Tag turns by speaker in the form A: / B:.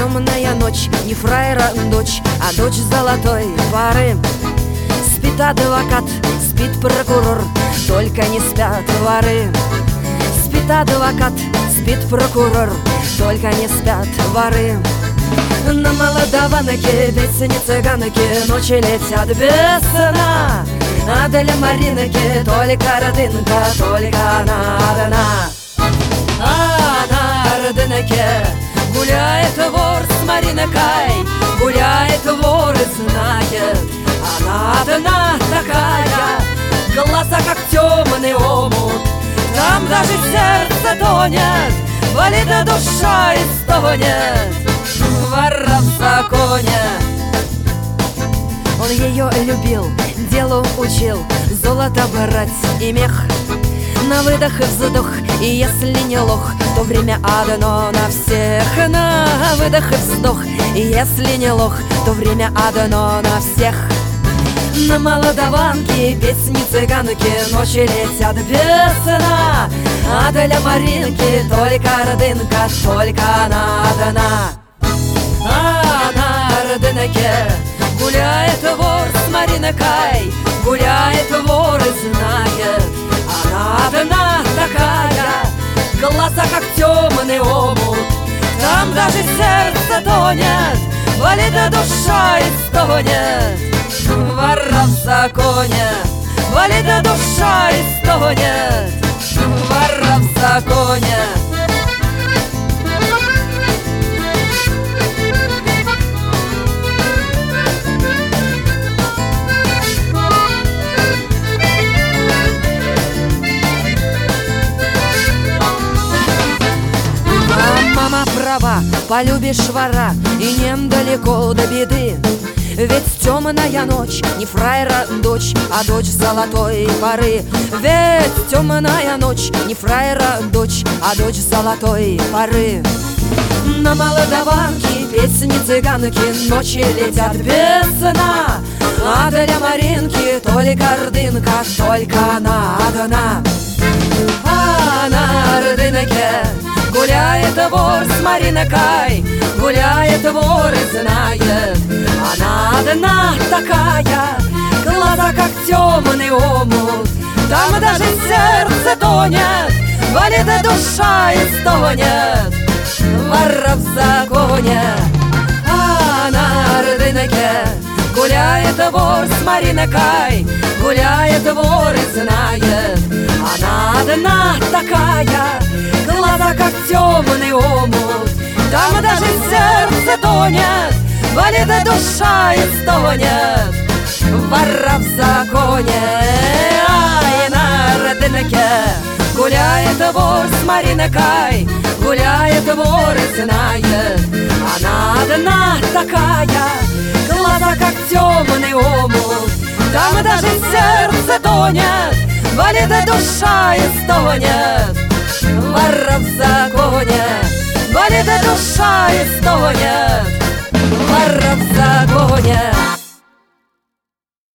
A: темная ночь, не фраера дочь, а дочь золотой поры. Спит адвокат, спит прокурор, только не спят воры. Спит адвокат, спит прокурор, только не спят воры. На молдаванке песни цыганки ночи летят без сна, а для Маринки только родинка, только она одна. А на родинке гуляет вор с Маринкой, гуляет вор и знает, она одна такая, глаза как темный омут, там даже сердце тонет, болит душа и стонет. Вора в законе. Он ее любил, делу учил, золото брать и мех. На выдох и вздох, и если не лох, то время одно на всех. На выдох и вздох, и если не лох, то время одно на всех. На молдаванке песни цыганки ночи летят без сна, а для Маринки только родинка, только она одна. А на родинке гуляет вор с Маринкой, гуляет вор и знает, она одна такая, глаза как темный омут, там даже сердце тонет, болит душа и стонет. Вора в законе, болит душа и стонет. Вора в законе. Мама права, полюбишь вора, и недалеко до беды. Ведь темная ночь, не фраера дочь, а дочь золотой поры. Ведь темная ночь, не фраера дочь, а дочь золотой поры. На молдаванке песни цыганки ночи летят без сна, а для Маринки только родинка, только она одна. А на родинке гуляет вор с Маринкой, гуляет вор и знает, она одна такая, глаза как темный омут, там даже сердце тонет, болит душа и стонет. Вора в законе. А на родинке гуляет вор с Маринкой, гуляет вор и знает, она одна такая, глаза как темный омут, там даже сердце тонет, болит душа и стонет. Вора в законе. Ай, на родинке гуляет вор с Маринкой, гуляет вор и знает, она одна такая, глаза как темный омут, там даже сердце тонет, болит душа и стонет. Вора в законе, болит душа и стонет. Вора в законе.